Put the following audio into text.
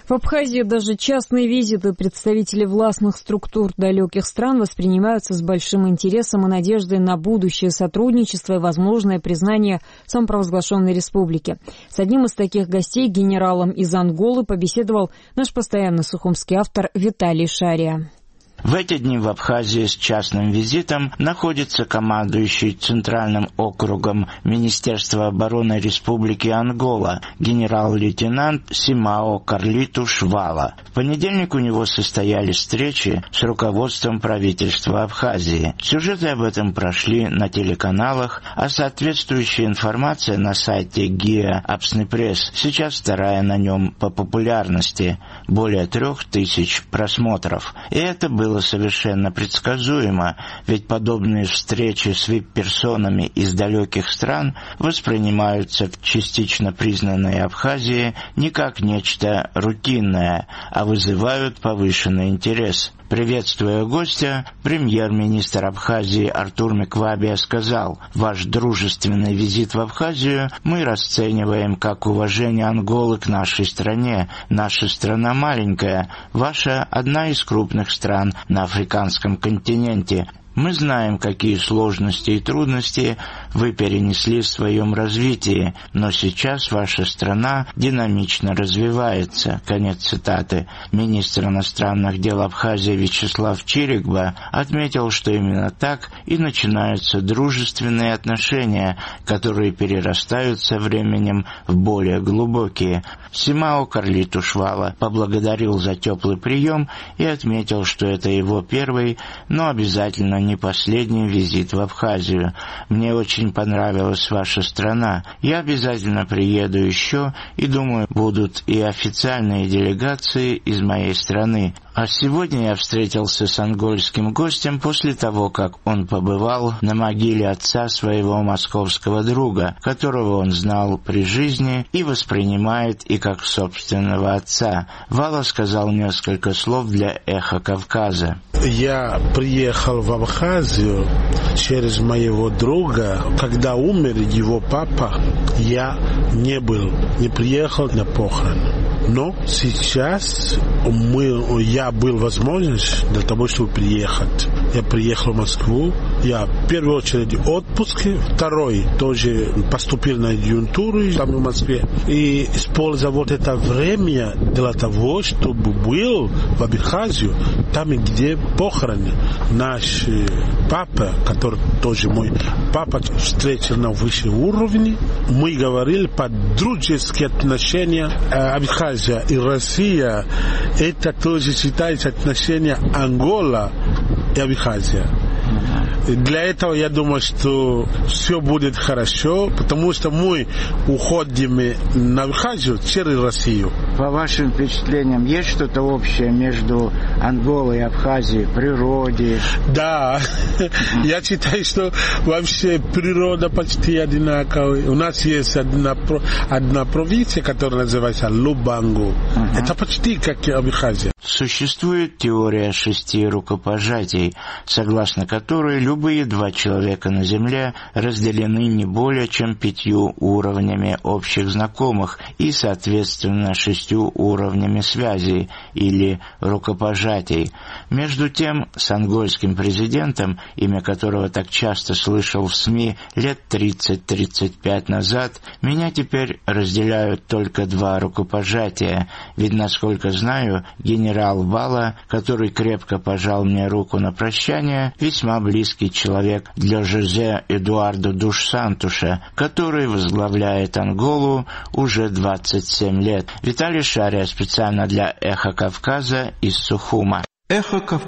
В Абхазии даже частные визиты представителей властных структур далеких стран воспринимаются с большим интересом и надеждой на будущее сотрудничество и возможное признание самопровозглашенной республики. С одним из таких гостей, генералом из Анголы, побеседовал наш постоянный сухумский автор Виталий Шария. В эти дни в Абхазии с частным визитом находится командующий Центральным округом Министерства обороны Республики Ангола генерал-лейтенант Симао Карлиту Швала. В понедельник у него состоялись встречи с руководством правительства Абхазии. Сюжеты об этом прошли на телеканалах, а соответствующая информация на сайте ГИА Апсный пресс сейчас вторая на нем по популярности, более 3000 просмотров. И это было совершенно предсказуемо, ведь подобные встречи с вип-персонами из далеких стран воспринимаются в частично признанной Абхазии не как нечто рутинное, а вызывают повышенный интерес. Приветствуя гостя, премьер-министр Абхазии Артур Меквабия сказал: «Ваш дружественный визит в Абхазию мы расцениваем как уважение Анголы к нашей стране. Наша страна маленькая, ваша одна из крупных стран на африканском континенте. Мы знаем, какие сложности и трудности вы перенесли в своем развитии, но сейчас ваша страна динамично развивается». Конец цитаты. Министр иностранных дел Абхазии Вячеслав Чирикба отметил, что именно так и начинаются дружественные отношения, которые перерастают со временем в более глубокие. Симао Карлиту Швала поблагодарил за теплый прием и отметил, что это его первый, но обязательно не последний визит в Абхазию. «Мне очень понравилась ваша страна. Я обязательно приеду еще, и думаю, будут и официальные делегации из моей страны. А сегодня я встретился с ангольским гостем после того, как он побывал на могиле отца своего московского друга, которого он знал при жизни и воспринимает и как собственного отца». Вала сказал несколько слов для «Эхо Кавказа». Я приехал в Абхазию через моего друга. Когда умер его папа, я не приехал на похороны. Но сейчас я был возможность для того, чтобы приехать. Я приехал в Москву. Я в первую очередь в отпуске, второй тоже поступил на адъюнктуру там в Москве. И использовал вот это время для того, чтобы был в Абхазию, там, где похороны. Наш папа, который тоже мой папа, встретил на высшем уровне. Мы говорили по дружеские отношения. Абхазия и Россия, это тоже считается отношения Ангола и Абхазия. Для этого я думаю, что все будет хорошо, потому что мы уходим на Абхазию через Россию. По вашим впечатлениям, есть что-то общее между Анголой и Абхазией в природе? Да, я считаю, что вообще природа почти одинаковая. У нас есть одна провинция, которая называется Лубангу. Это почти как Абхазия. Существует теория 6 рукопожатий, согласно которой любые 2 человека на Земле разделены не более чем 5 уровнями общих знакомых и, соответственно, 6 уровнями связей или рукопожатий. Между тем, с ангольским президентом, имя которого так часто слышал в СМИ лет 30-35 назад, меня теперь разделяют только 2 рукопожатия, ведь, насколько знаю, генерал Вала, который крепко пожал мне руку на прощание, весьма близкий человек для Жозе Эдуардо душ Сантуша, который возглавляет Анголу уже 27 лет. Виталий Шария специально для «Эхо Кавказа» из Сухума.